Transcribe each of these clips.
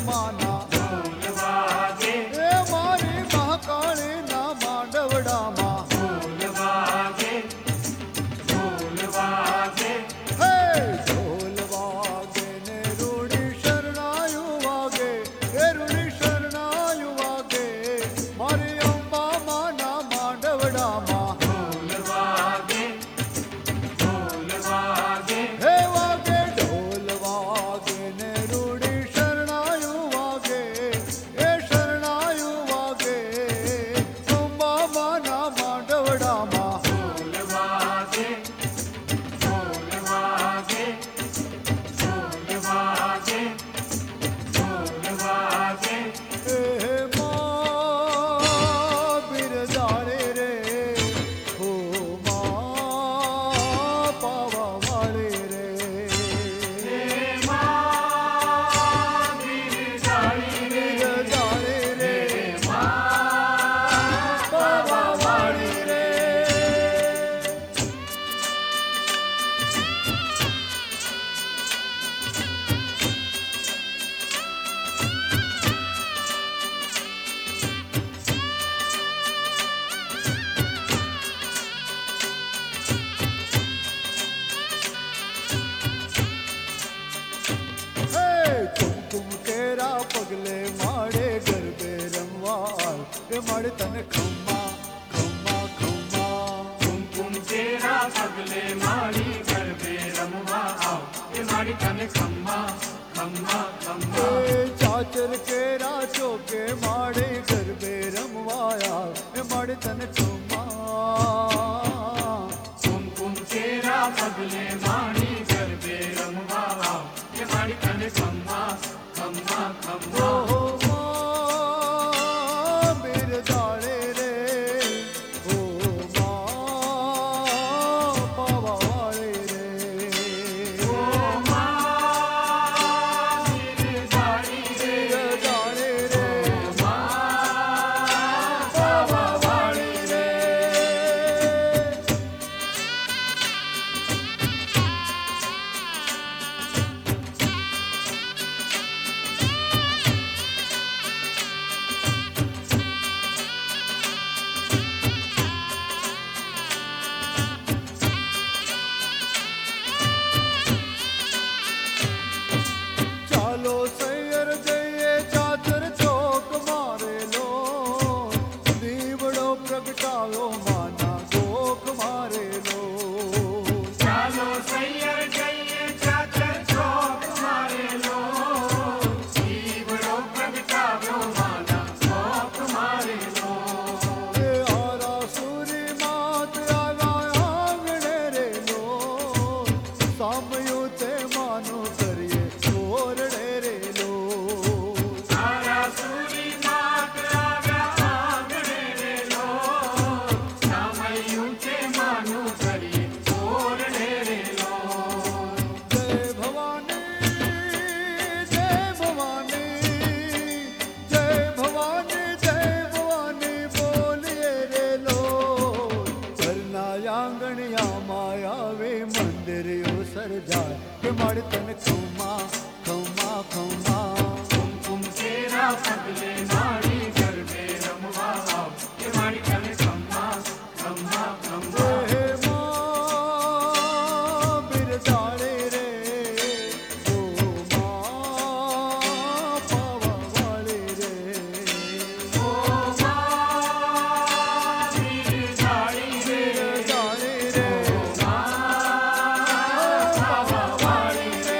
માના ઢોલ વાગે, એ મારી મહાકાળીના માંડવડામાં ઢોલ વાગે, ઢોલ વાગે, હે ઢોલ વાગે ને રૂડી શરણાયું વાગે, એ રૂડી શરણાયું વાગે મારી અંબા માના માંડવડામાં ઢોલ વાગે, ઢોલ વાગે, હે વાગે ઢોલ વાગે ને રૂડી શરણાયું વાગે, એ શરણાયું વાગે અંબા માના માંડવડામાં ઢોલ વાગે, ઢોલ વાગે, ઢોલ વાગે, ઢોલ વાગે, એ માં બિરજાડે રે હો માં પાવા વાળે રે હે માં બિરજાડી રે, બિરજાડે રે હે માં પાવા વાળી રે હે કુમકુમ કેરા પગલે માડે ગરબે રમવા એ માડે તને ખમ્મા ખમ્મા ખમ્મા કુમકુમ તેરા પગલે મારી ગરબે રમવા આવ, એ મારી તને ખમ્મા ખમ્મા ખમ્મા. એ ચાચર કેરા ચોકે માડે ગરબે રમવાયા એ માડે તને ખમ્મા કુમકુમ તેરા પગલે મારી ગરબે રમવા આવ, એ મારી તને ખમ્મા ખમ્મા ખમ્મા. ઓહો માં બિરજાડે રે ઓ માં પાવા વાળે રે ઓ માં બિરજાડી રે, બિરજાડે રે માં પાવા વાળી રે ચાલો સૈયર જઈએ ચાદર ચોક મારેલો દીવડો પ્રગટાવ્યો માના ગોખ મારેલો ચાલો સૈયર જઈએ ચાચર ચોક મારેલો, દીવડો પ્રગટાવ્યો માના ચોક મારેલો. એ આરા સુરી માત આવ્યા આંગણે રેલો સાંભળ્યું તે માનું કરીએ ચોરડે રેલો તારા સુરી માત આવ્યા આંગણે રેલો, સામયું તે માનું કરી ઓરડે રેલો. જય ભવાની જય ભવાની જય ભવાની જય ભવાની બોલીએ રેલો ઘરના આંગણિયામાં આવે મંદિરો સર્જાય કે મારે તને ખમ્મા ખમ્મા ખમ્મા કુમકુમ તેરા પગલે મારી ગરબે રમવા આવ, એ મારી તને ખમ્મા ખમ્મા ખમ્મા. હે માં બિરજાડે રે ઓ માં પાવા વાળી રે ઓ માં બિરજાડી રે, બિરજાડે રે પાવા વાળી રે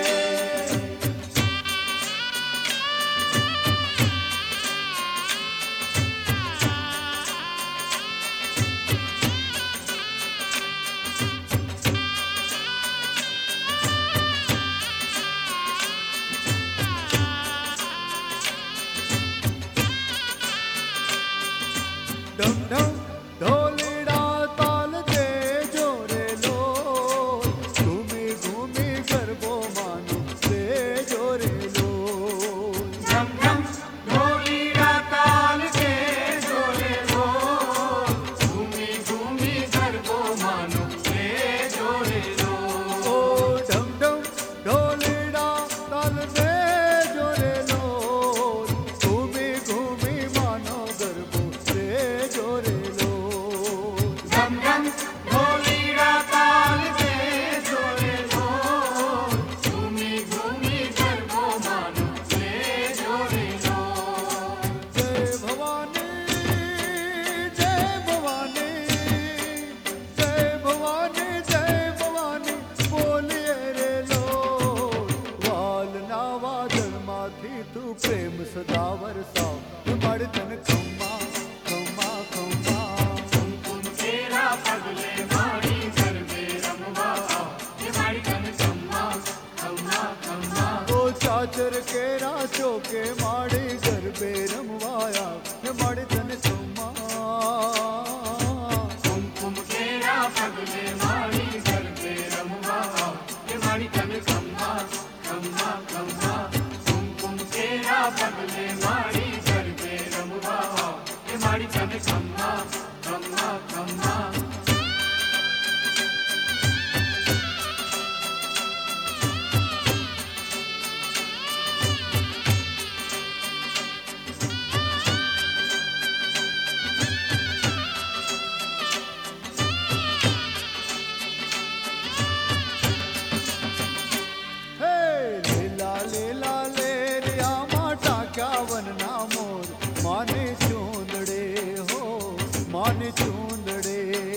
ઢમ ઢમ ઢોલીડા તાલ દે જોરે લો ઘૂમી ઘૂમી ગરબો માનું દે જોરે લો ધમ ધમ ઢોલીડા તાલ કે જોરે લો, ઘૂમી ઘૂમી ગરબો માનો કે જોરે લો. ઓ ઢમ ઢમ ઢોલીડા તાલ દે જોરે લો दी तू प्रेम सदा वरसाओ ये माड़े तन खम्मा खम्मा खम्मा कुमकुम केरा पगले माड़ी गरबे रमवा आओ ये माड़ी तन खम्मा खम्मा खम्मा ओ चाचर केरा चौके माड़े गरबे रमवाया ये माड़े तन खम्मा कुमकुम केरा पगले माड़ी गरबे रमवा आओ ये माड़ी तन खम्मा खम्मा खम्मा कुमकुम केरा पगले माड़ी गरबे रमवा आओ ये माड़ी तन खम्मा खम्मा खम्मा लीला लीला ले रिया माटा क्या वनना मोर माने चूंदड़े हो माने चूंदड़े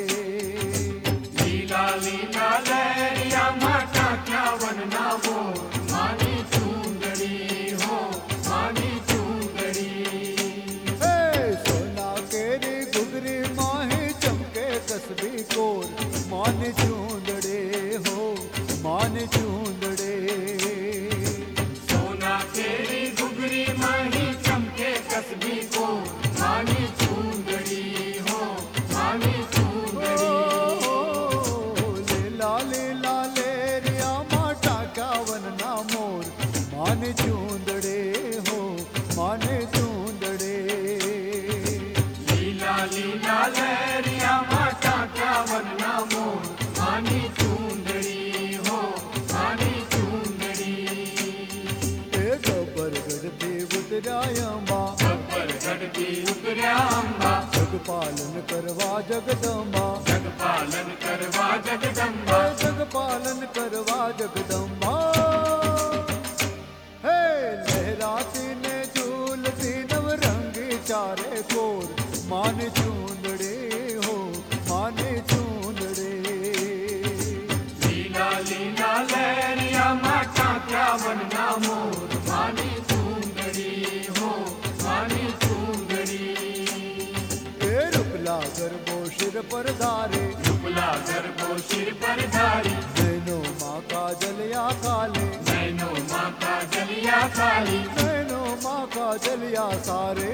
लीला लीला लहरिया माता क्या वनना वो मानी चूंदड़ी हो मानी चूंदड़ी सोना केरी गुगरी माही चमके कसबी कोर माने चूंदड़े हो माने चूंदड़े सोना तेरी गुगरी माही चमके कसबी को मानी चूंदड़ी हो मानी चूंदड़ी लीला लीला ले रिया माटा क्या वनना मोर माने चूंदड़े हो माने चूंदड़े लीला लीला लहरिया माता क्या वनना मोर मानी चूंदड़ी हो मानी चूंदड़ी ए गब्बर गढ़ती उतरायम्बा गब्बर गढ़ती उतर्या अम्बा जग पालन करवा जगदम्बा जग पालन करवा जगदम्बा जग पालन करवा जगदम्बा हे लहराती ने झूलती नवरंगी चारे कोर माने चूंदड़े हो माने चूंदड़े लीला लीला लहरिया माता क्या वनना मोर मानी चूंदड़ी हो मानी चूंदड़ी ए रुपला गर्भो सिर पर धारे रुपला गर्भो सिर पर धारी नैनो माँ का जलिया काले नैनो माँ का जलिया काली नैनो माँ का जलिया सारे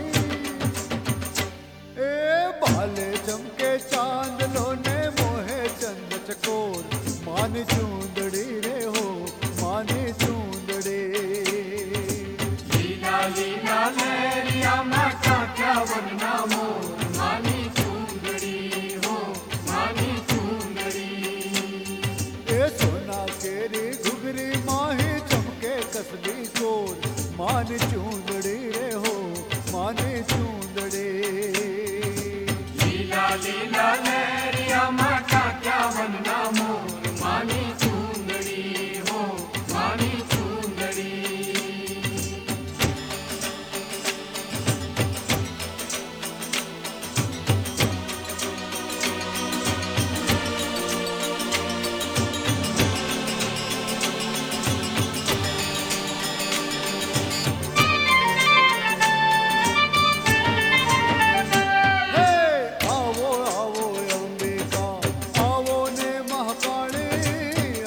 ए बाले चमके चांद लोने मोहे चंद चकोर माने चूंदड़ी रे हो माने चूंदड़े लीला लीला लहरिया माता क्या वनना मोर मानी चूंदड़ी हो मानी चूंदड़ी ए सोना केरी घुगरी माही चमके कसबी कोर मान चूंदड़ी रे हो माने चूंदड़े लीला लीला लहरिया माता क्या वनना मोर मानी चूंदड़ी हो मानी चूंदड़ी आवो आवो अंबिका आवो ने महाकाली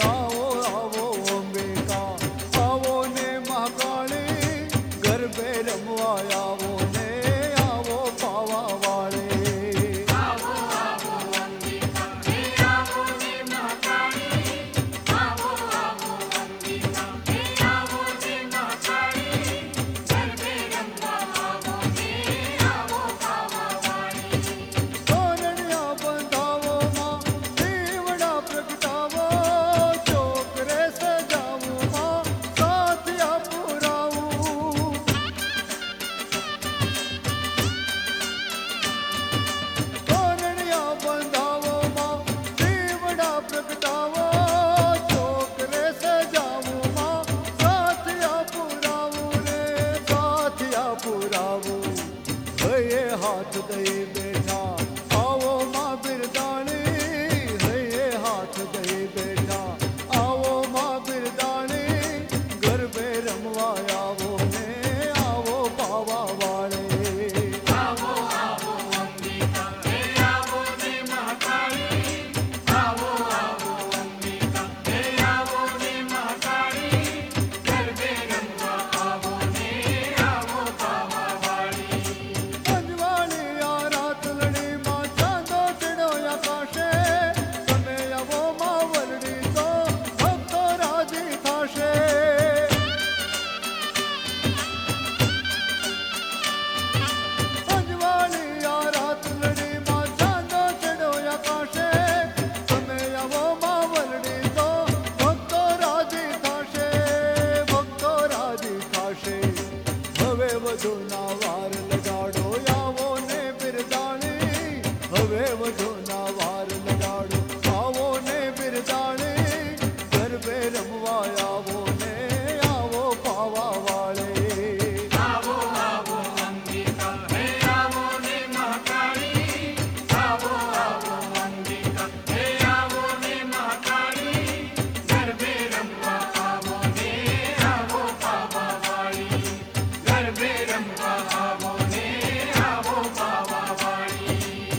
વધુના વાર લગાડો, આવો ને બિરદાણી, હવે વધુના વાર લગાડો, આવો ને બિરદાણી, ગરબે રમવા આવો ને આવો પાવા વાળે. આવો આવો અંબિકા, હે આવો ને મહાકાળી, આવો આવો અંબિકા, હે આવો ને મહાકાળી, ગરબે રમવા આવો ને આવો પાવા વાળી, ગરબે રમવા આવો ને આવો પાવા વાળી.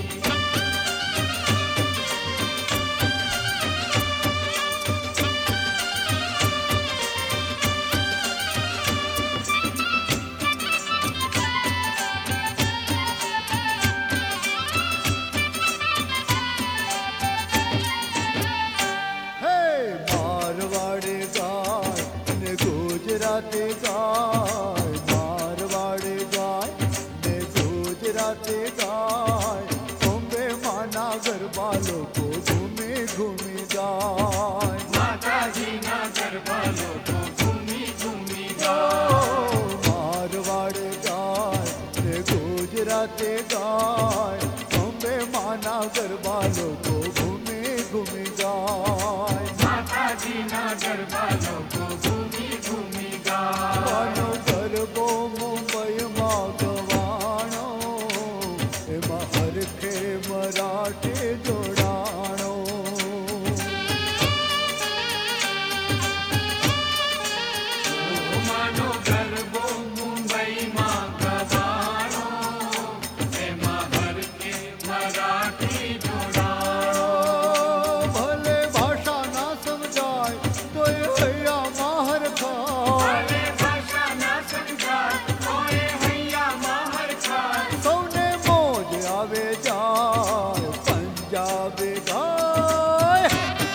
હે મારવાડી ગાય ને ગુજરાતી ગાય, મારવાડી ગાય ને ગુજરાતી ગાય, બોમ્બે માના ગરબા લોકો ઘૂમી ઘૂમી ગાય. માતાજીના ગરબા લોકો ઘૂમી ઘૂમી ઓ, ગાય. મારવાડી ગાય ને ગુજરાતી ગાય, બોમ્બે માના ગરબા લોકો ઘૂમી ઘૂમી ગાય. માતાજીના ગરબા લોકો ઘૂમી ઘૂમી ગાય. માનો ગરબો મુંબઈમાં ગવાણો, એમાં હરખે મરાઠી જોડાણો. માનો ગરબો મુંબઈમાં ગવાણો, એમાં હરકે મરાઠી જોડાણો. ભલે ભાષા ના સમજાય તોય હૈયામાં હરખાય, ભલે ભાષા ના સમજાય તોય હૈયામાં હરખાય. સૌને મોજ આવે જાય પંજાબી ગાય.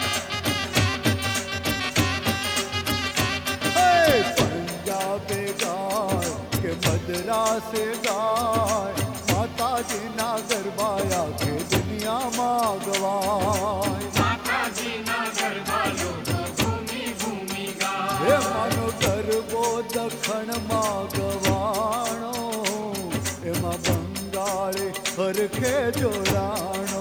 હે પંજાબી ગાય કે મદ્રાસે ગાય, માતાજીના ગરબા આખી દુનિયામાં ગવાય. માતાજીના ગરબા લોકો ઘૂમી ઘૂમી હે ગાય. માનો ગરબો દખણમાં ગવાણો, એમાં બંગાળી હરખે જોડાણો.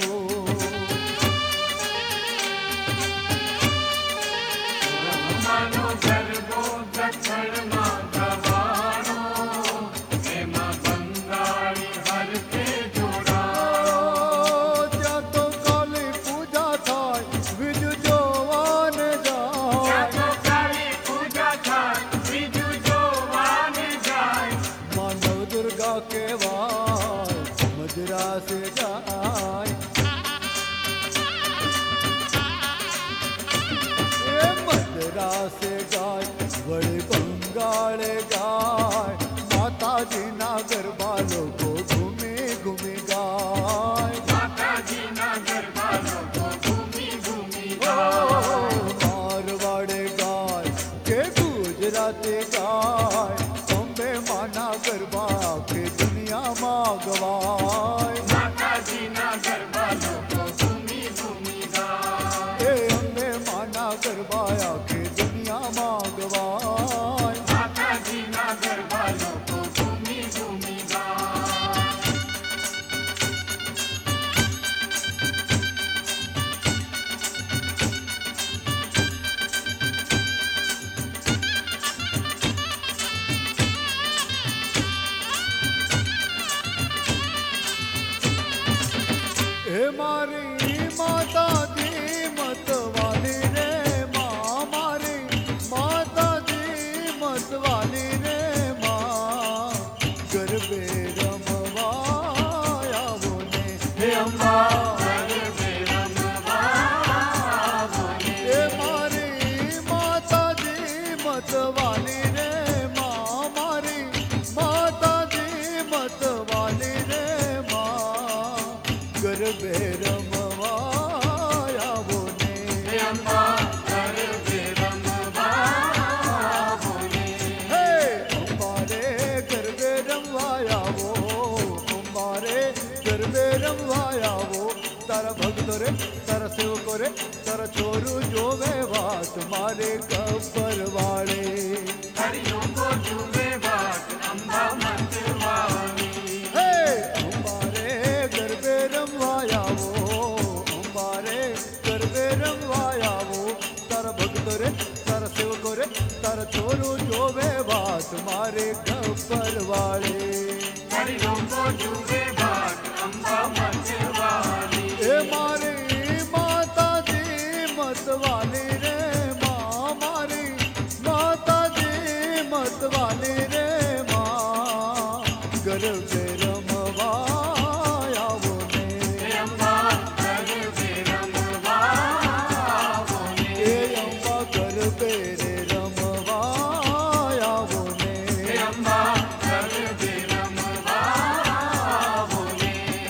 માનો ગરબો દક્ષિણમાં ગવાણો, એમાં બંગાળી હરકે જોડાણો. ત્યાં તો કાલી પૂજા થાય, બીજું જોવાને જાય. ત્યાં તો કાળી પૂજા થાય, બીજું જોવાને જાય. માનવ દુર્ગા કહેવાય, મદ્રાસે જાય. એ મદ્રાસે ગાય, વળી બંગાળે ગાય, માતાજીના ગરબા લોકો ઘૂમી ઘૂમી ગાય. માતાજીના ગરબા લોકો ઘૂમી ઘૂમી ઓ, ગાય. મારવાડે ગાય કે ગુજરાતી ગાય, બોમ્બે માના ગરબા આખી દુનિયામાં ગવાય. માતાજીના ગરબા લોકો ઘૂમી ઘૂમી ગાય. એ અંબે માના ગરબા આખી દુનિયામાં ગવાય. માતાજીના ગરબા લોકો ઘૂમી ઘૂમી ગાય. હે મારી માતાજી મતવાલી રે માં, મારી માતાજી મતવાલી રે માં, ગરબે રમવા આવો ને હે અંબા ગરબે રમવા આવો ને. હે મારી માતાજી મતવાલી રે માં, મારી માતાજી મતવાલી રે માં, ગરબે રમવા આવો ને. હે અંબા ગરબે રમવા આવો ને. હે અંબારે ગરબે રમવા આવો, અંબારે ગરબે રમવા આવો. તારા ભક્તો રે, તારા સેવકો રે, તારા છોરું જોવે વાત મારે ગબ્બર વાળે. હરિયો કો જુએ વાટ અંબા छप्पर वाले हरिओं को जुए बाट अम्बा मतवाली ए मारी माता जी मतवाली रे माँ मारी माता जी मतवाली रे माँ गरबे रमवा आवो ने अम्बा गरबे रमवा बोले ए अम्बा गरबे रे रमवा आवो ने अम्बा गरबे रमवा बोले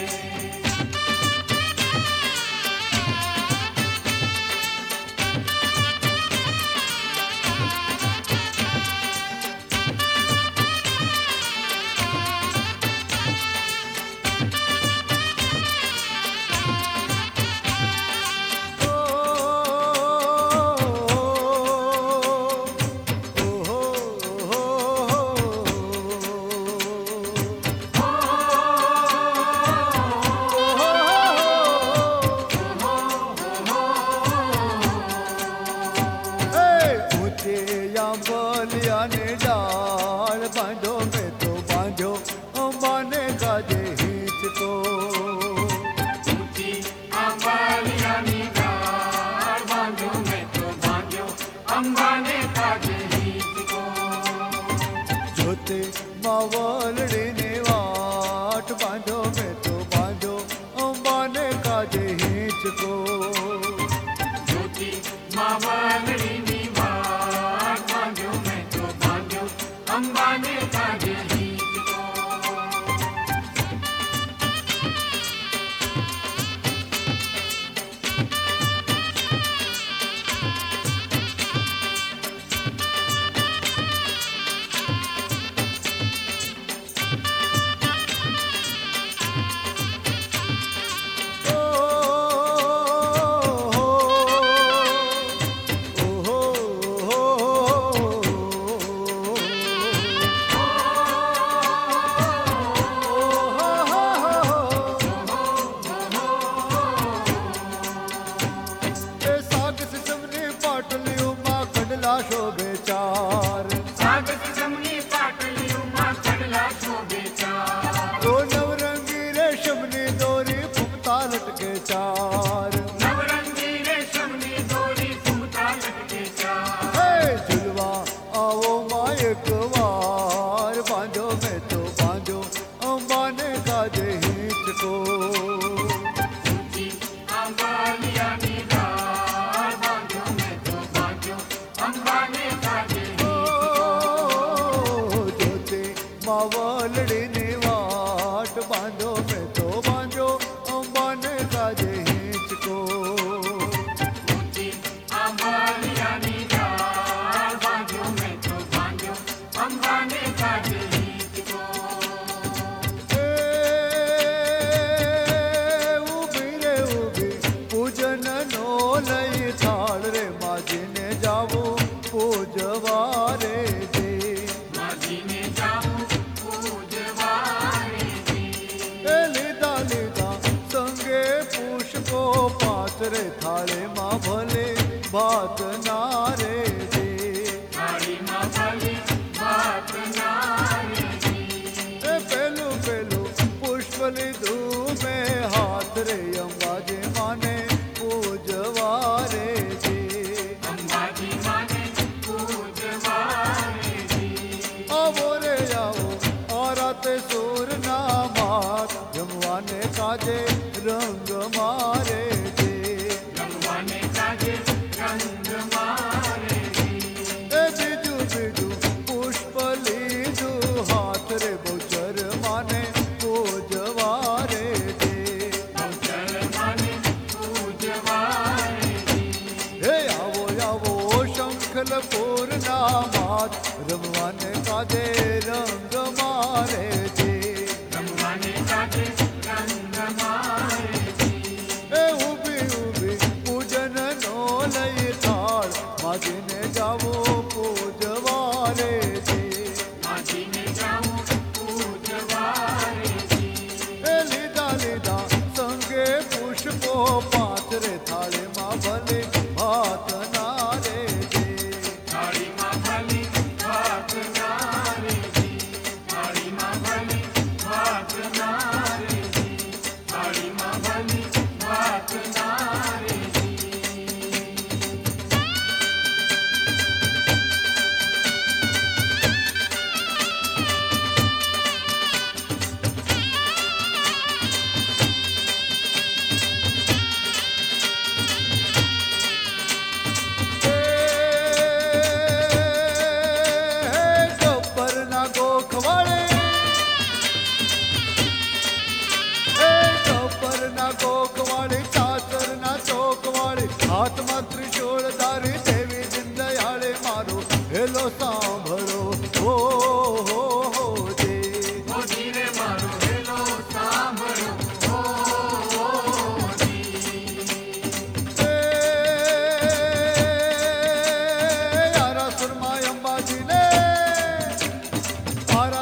ने डाल बांधो में तो बांधो अंबाने का जे हिच को ऊंची अंबालिया निगार बांधो मैं तो बांधो अम्बा ने काजे हीच को जोते मावलड़ी ने वाट बांधो में तो बांधो अंबाने का जे हिच को ज्योति मावलड़ी निवार बांधो मैं तो बांधो अम्बा ने काजे हीच को शोभे चार सागत जमनी पाटली उमा खडला शोभे चार ओ नवरंगी रेशमनी डोरी फुमता लटके चार नवरंगी रेशमनी डोरी फूटा लटके चार हे झुलवा आओ मायक वार बांधो में तो बांधो अंबाने का जे हिच को ऊंची अंबालिया निगार बांधो मैं तो बांधो अम्बा ने काजे जोते मावलड़ी ने वाट बांधो में तो बांधो अंबाने का जे हिच को ऊंची अंबालिया निगार बांधो मैं तो बांधो अम्बा ने काजे हीच को उभी रे उभी पूजन नो लई थाल रे माजी ने जावो पूजवारे दे माझी ने जाऊं पूजवारे दी ए लीधा लीधा संगे पुष्पो पात्रे थाले माँ भले भात नारे दे थाली मां भली बात नारे दी ए पेलू पेलू पुष्प लिधु में हाथ रे अंबाजी माने पूजवारे दे अंबाजी माने पूजवारे दी आवो रे आओ और आते सूर ना मात जमवाने काजे रंग मारे दे रंगवाने काजे रंग मारे दी ए बिजू बिजू पुष्प लीधु हाथ रे बहुचर माने पूजवारे दे बहुचर माने पूजवारे दी हे आवो आवो शंखलपुर ना मात रमवाने काजे रंग मारे दे रंगवाने काजे रंग मारे दी ए उभी उभी पूजन नो लई थाल माजी ने जावो पूजवारे दे माझी ने जाऊं पूजवारे दी ए लीधा लीधा संगे पुष्पो पात्रे थाले माँ भले हाथ नारे दे थाली मां भली बात नारे दी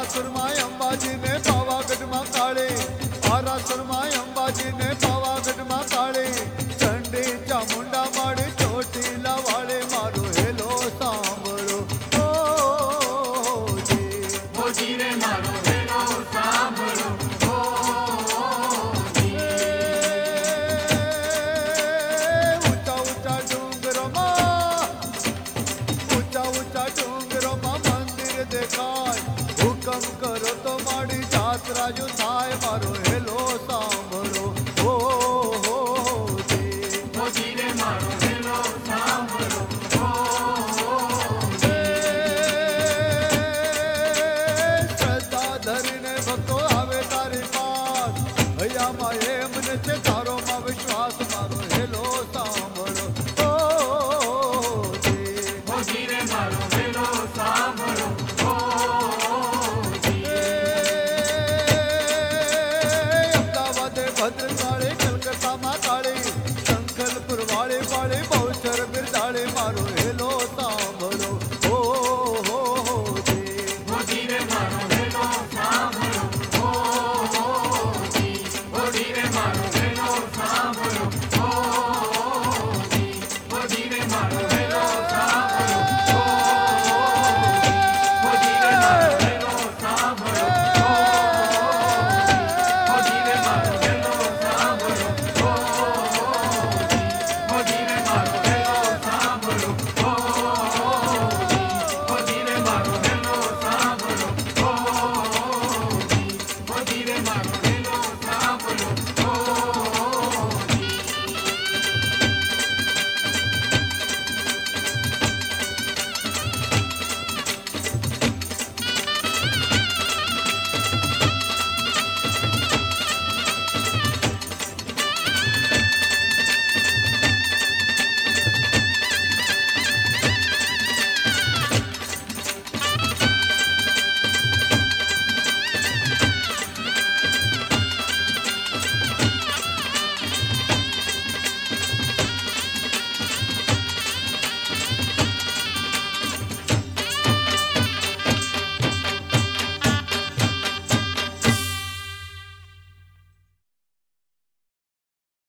આરાસુરમાં અંબાજીને પાવાગઢમાં કાળી, આરાસુરમાં અંબાજીને પાવાગઢમાં કાળી, ચંડી ચામુંડા માડી ચોટીલા વાળી મારો હેલો સાંભળો ઓજી. મોજી રે મારો હેલો સાંભળો ઊંચા ઊંચા ડુંગરોમાં, ઊંચા ઊંચા ડુંગરોમાં મંદિર દેખાય, હુકમ કરો તો મારી જાત્રા જો થાય મારો હેલો સાંભળો